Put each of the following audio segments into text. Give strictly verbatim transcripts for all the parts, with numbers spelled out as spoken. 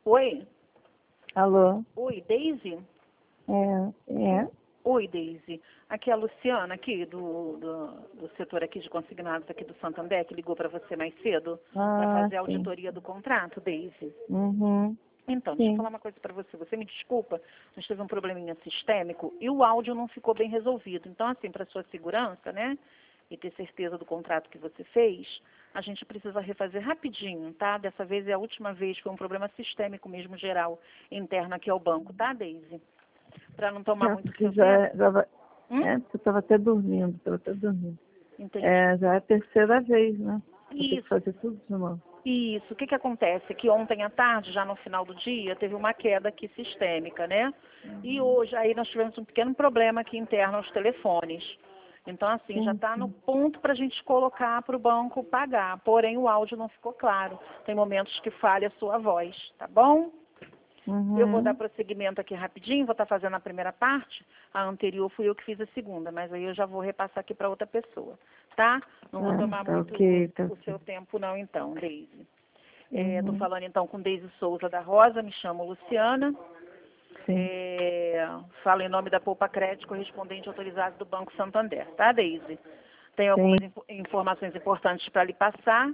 Oi? Alô? Oi, Daisy? É, é. Oi, Daisy. Aqui é a Luciana, aqui do, do, do setor aqui de consignados aqui do Santander, que ligou para você mais cedo para Ah, fazer a sim. auditoria do contrato, Daisy. Uhum. Então, deixa eu Sim. falar uma coisa para você. Você me desculpa, nós tivemos um probleminha sistêmico e o áudio não ficou bem resolvido. Então, assim, para sua segurança, né, e ter certeza do contrato que você fez, a gente precisa refazer rapidinho, tá? Dessa vez é a última vez, foi um problema sistêmico mesmo, geral, interno aqui ao banco, tá, Daisy? Para não tomar É, muito porque seu tempo. já, já vai... Hum? É, porque eu estava até dormindo, estava até dormindo. Entendi. É, já é a terceira vez, né? Vou ter que Isso. fazer tudo de novo. Isso. O que, que acontece? Que ontem à tarde, já no final do dia, teve uma queda aqui sistêmica, né? E hoje aí nós tivemos um pequeno problema aqui interno aos telefones. Então, assim, já Sim, está no sim. ponto para a gente colocar para o banco pagar. Porém, o áudio não ficou claro. Tem momentos que falha a sua voz, tá bom? Eu vou dar Uhum. prosseguimento aqui rapidinho, vou estar fazendo a primeira parte. A anterior fui eu que fiz a segunda, mas aí eu já vou repassar aqui para outra pessoa, tá? Não vou Ah, tomar tá muito ok, tá o ok. seu tempo não, então, Deise. Estou Uhum. falando então com Deise Souza da Rosa, me chamo Luciana. Sim. É, falo em nome da Poupa Crédito, correspondente autorizado do Banco Santander, tá, Deise? Tenho Sim. algumas info- informações importantes para lhe passar.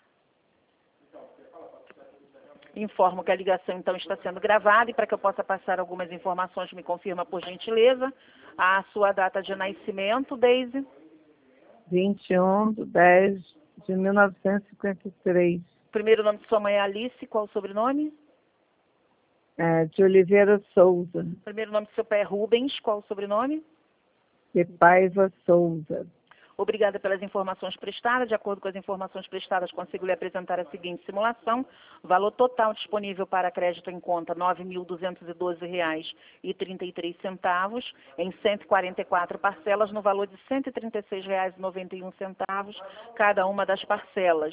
Informo que a ligação então está sendo gravada e para que eu possa passar algumas informações, me confirma por gentileza a sua data de nascimento, Deise. vinte e um de dez de mil novecentos e cinquenta e três. Primeiro nome de sua mãe é Alice, qual o sobrenome? É, de Oliveira Souza. Primeiro nome de seu pai é Rubens, qual o sobrenome? De Paiva Souza. Obrigada pelas informações prestadas. De acordo com as informações prestadas, consigo lhe apresentar a seguinte simulação. Valor total disponível para crédito em conta, nove mil duzentos e doze reais e trinta e três centavos, em cento e quarenta e quatro parcelas, no valor de cento e trinta e seis reais e noventa e um centavos, cada uma das parcelas.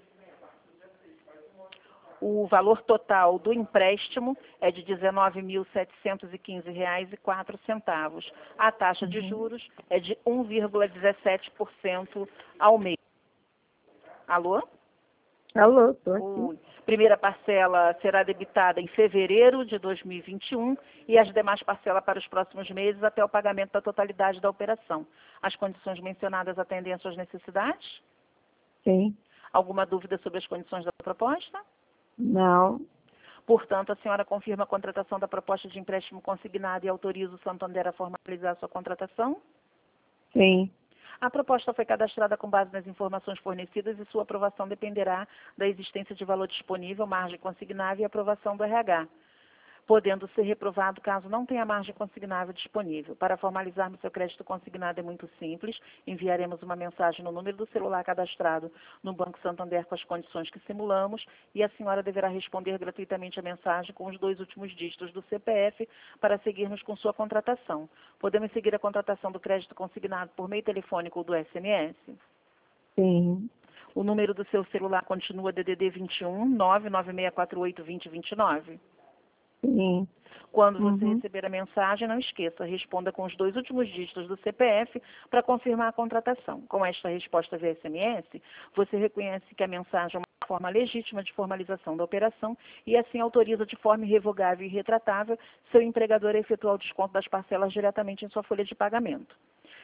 O valor total do empréstimo é de dezenove mil setecentos e quinze reais e quatro centavos. A taxa de Uhum. juros é de um vírgula dezessete por cento ao mês. Alô? Alô, tô aqui. Oi. Primeira parcela será debitada em fevereiro de dois mil e vinte e um e as demais parcelas para os próximos meses até o pagamento da totalidade da operação. As condições mencionadas atendem às suas necessidades? Sim. Alguma dúvida sobre as condições da proposta? Não. Portanto, a senhora confirma a contratação da proposta de empréstimo consignado e autoriza o Santander a formalizar a sua contratação? Sim. A proposta foi cadastrada com base nas informações fornecidas e sua aprovação dependerá da existência de valor disponível, margem consignável e aprovação do R H, podendo ser reprovado caso não tenha margem consignável disponível. Para formalizarmos seu crédito consignado é muito simples. Enviaremos uma mensagem no número do celular cadastrado no Banco Santander com as condições que simulamos e a senhora deverá responder gratuitamente a mensagem com os dois últimos dígitos do C P F para seguirmos com sua contratação. Podemos seguir a contratação do crédito consignado por meio telefônico ou do S M S? Sim. O número do seu celular continua D D D vinte e um, nove nove seis quatro oito, dois zero dois nove. Sim. Quando você Uhum. receber a mensagem, não esqueça, responda com os dois últimos dígitos do C P F para confirmar a contratação. Com esta resposta via S M S, você reconhece que a mensagem é uma forma legítima de formalização da operação e assim autoriza de forma irrevogável e retratável seu empregador a efetuar o desconto das parcelas diretamente em sua folha de pagamento.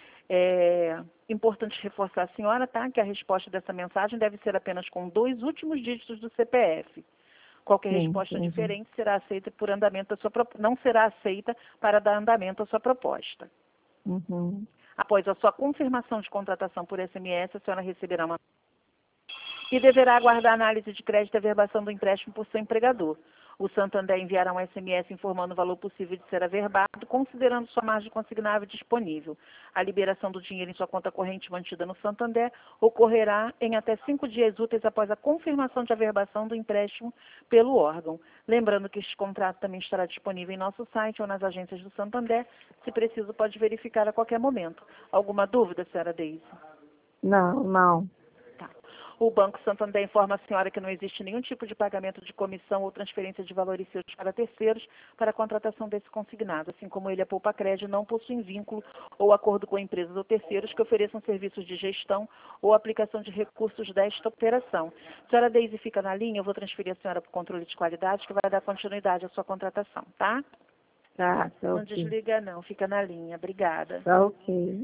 É importante reforçar a senhora, tá, que a resposta dessa mensagem deve ser apenas com dois últimos dígitos do C P F. Qualquer Sim, resposta entendi. diferente será aceita por andamento da sua pro- não será aceita para dar andamento à sua proposta. Uhum. Após a sua confirmação de contratação por S M S, a senhora receberá uma e deverá aguardar a análise de crédito e averbação do empréstimo por seu empregador. O Santander enviará um S M S informando o valor possível de ser averbado, considerando sua margem consignável disponível. A liberação do dinheiro em sua conta corrente mantida no Santander ocorrerá em até cinco dias úteis após a confirmação de averbação do empréstimo pelo órgão. Lembrando que este contrato também estará disponível em nosso site ou nas agências do Santander. Se preciso, pode verificar a qualquer momento. Alguma dúvida, senhora Deise? Não, não. Tá. O Banco Santander informa a senhora que não existe nenhum tipo de pagamento de comissão ou transferência de valores seus para terceiros para a contratação desse consignado, assim como ele, a Poupa Crédito, não possui vínculo ou acordo com empresas ou terceiros que ofereçam serviços de gestão ou aplicação de recursos desta operação. A senhora Deise fica na linha, eu vou transferir a senhora para o controle de qualidade, que vai dar continuidade à sua contratação, tá? Tá, tá Não ok. desliga não, fica na linha. Obrigada. Tá ok.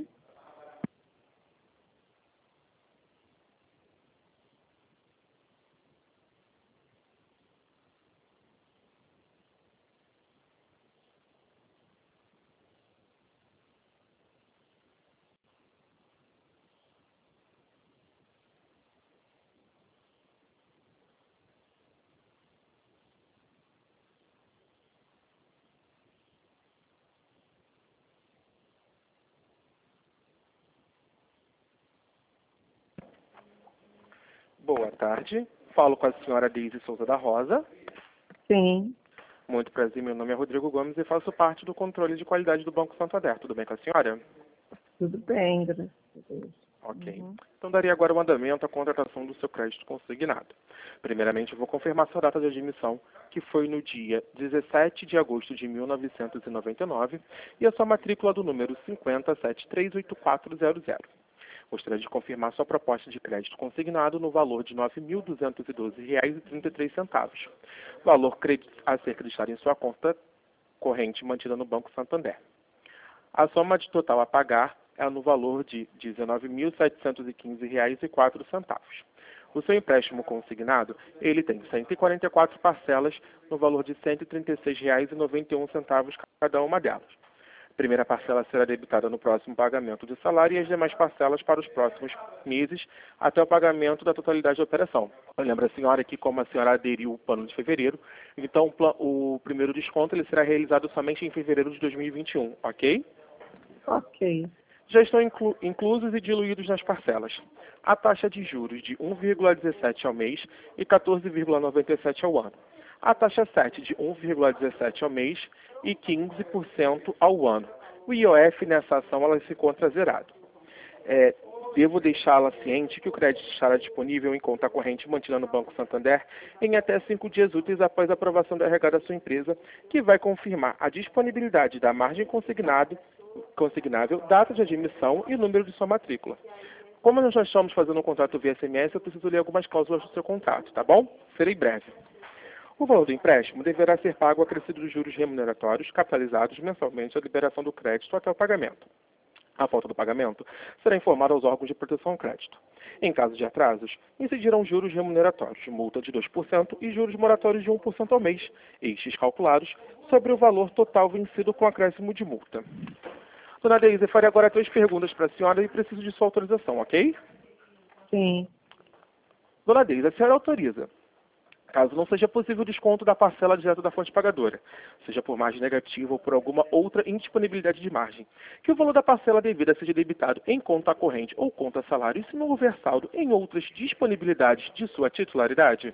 Boa tarde. Falo com a senhora Deise Souza da Rosa. Sim, Muito prazer, meu nome é Rodrigo Gomes e faço parte do controle de qualidade do Banco Santander. Tudo bem com a senhora? tudo bem, graças a Deus. Ok. Uhum. Então daria agora o andamento à contratação do seu crédito consignado. Primeiramente, eu vou confirmar sua data de admissão, que foi no dia dezessete de agosto de mil novecentos e noventa e nove, e a sua matrícula do número cinco zero sete três oito quatro zero zero. Gostaria de confirmar sua proposta de crédito consignado no valor de nove mil duzentos e doze reais e trinta e três centavos. Valor a ser acreditado em sua conta corrente mantida no Banco Santander. A soma de total a pagar é no valor de dezenove mil setecentos e quinze reais e quatro centavos. O seu empréstimo consignado, ele tem cento e quarenta e quatro parcelas no valor de cento e trinta e seis reais e noventa e um centavos cada uma delas. A primeira parcela será debitada no próximo pagamento de salário e as demais parcelas para os próximos meses até o pagamento da totalidade da operação. Lembra a senhora que, como a senhora aderiu o plano de fevereiro, então o primeiro desconto ele será realizado somente em fevereiro de dois mil e vinte e um, ok? Ok. Já estão inclu inclusos e diluídos nas parcelas a taxa de juros de um vírgula dezessete ao mês e quatorze vírgula noventa e sete ao ano. A taxa sete de um vírgula dezessete ao mês e quinze por cento ao ano. O I O F nessa ação ela se encontra zerado. É, devo deixá-la ciente que o crédito estará disponível em conta corrente mantida no Banco Santander em até cinco dias úteis após a aprovação da R H da sua empresa, que vai confirmar a disponibilidade da margem consignado, consignável, data de admissão e número de sua matrícula. Como nós já estamos fazendo um contrato via S M S, eu preciso ler algumas cláusulas do seu contrato, tá bom? Serei breve. O valor do empréstimo deverá ser pago acrescido dos juros remuneratórios capitalizados mensalmente à liberação do crédito até o pagamento. A falta do pagamento será informada aos órgãos de proteção ao crédito. Em caso de atrasos, incidirão juros remuneratórios, multa de dois por cento e juros moratórios de um por cento ao mês, estes calculados sobre o valor total vencido com acréscimo de multa. Dona Deise, eu farei agora três perguntas para a senhora e preciso de sua autorização, ok? Sim. Dona Deise, a senhora autoriza, caso não seja possível o desconto da parcela direto da fonte pagadora, seja por margem negativa ou por alguma outra indisponibilidade de margem, que o valor da parcela devida seja debitado em conta corrente ou conta salário e se não houver saldo em outras disponibilidades de sua titularidade?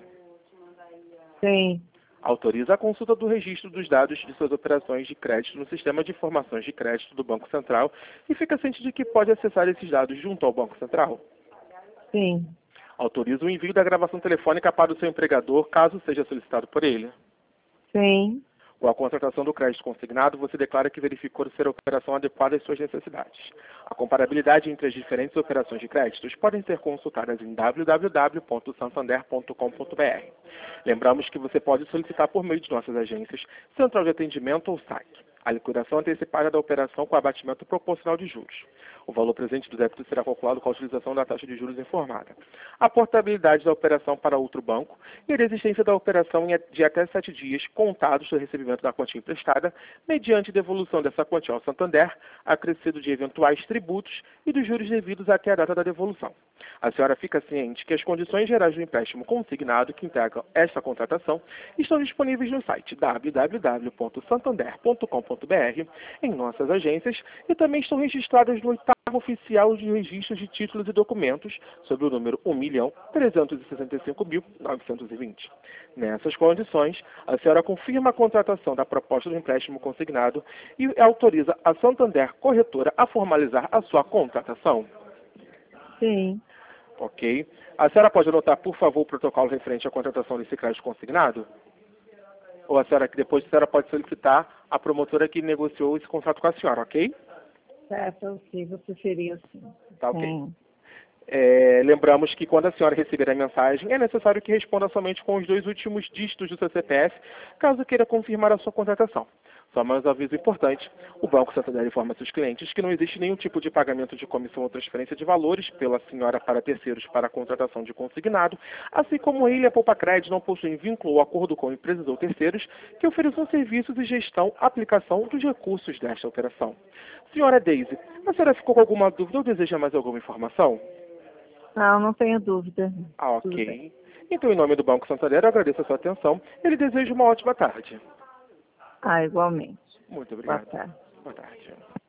Sim. Autoriza a consulta do registro dos dados de suas operações de crédito no Sistema de Informações de Crédito do Banco Central e fica ciente de que pode acessar esses dados junto ao Banco Central? Sim. Autoriza o envio da gravação telefônica para o seu empregador, caso seja solicitado por ele? Sim. Com a contratação do crédito consignado, você declara que verificou ser a operação adequada às suas necessidades. A comparabilidade entre as diferentes operações de créditos podem ser consultadas em w w w ponto santander ponto com ponto b r. Lembramos que você pode solicitar por meio de nossas agências, central de atendimento ou site a liquidação antecipada da operação com abatimento proporcional de juros. O valor presente do débito será calculado com a utilização da taxa de juros informada. A portabilidade da operação para outro banco e a existência da operação de até sete dias contados do recebimento da quantia emprestada, mediante devolução dessa quantia ao Santander, acrescido de eventuais tributos e dos juros devidos até a data da devolução. A senhora fica ciente que as condições gerais do empréstimo consignado que integram esta contratação estão disponíveis no site w w w ponto santander ponto com ponto b r, em nossas agências, e também estão registradas no oitavo oficial de registros de títulos e documentos, sob o número um milhão trezentos e sessenta e cinco mil novecentos e vinte. Nessas condições, a senhora confirma a contratação da proposta do empréstimo consignado e autoriza a Santander Corretora a formalizar a sua contratação. Sim. Ok. A senhora pode anotar, por favor, o protocolo referente à contratação desse crédito consignado? Ou a senhora, que depois a senhora pode solicitar a promotora que negociou esse contrato com a senhora, ok? Certo, ok, vou preferir assim. Tá ok. Sim. É, lembramos que quando a senhora receber a mensagem, é necessário que responda somente com os dois últimos dígitos do seu C P F, caso queira confirmar a sua contratação. Só mais um aviso importante, o Banco Santander informa seus clientes que não existe nenhum tipo de pagamento de comissão ou transferência de valores pela senhora para terceiros para a contratação de consignado, assim como ele e a Poupa Crédito não possuem vínculo ou acordo com empresas ou terceiros que ofereçam serviços de gestão, aplicação dos recursos desta operação. Senhora Daisy, a senhora ficou com alguma dúvida ou deseja mais alguma informação? Não, não tenho dúvida. Ah, Tudo ok. bem. Então, em nome do Banco Santander, eu agradeço a sua atenção e lhe desejo uma ótima tarde. Ah, igualmente. Muito Boa obrigado. tarde. Boa tarde.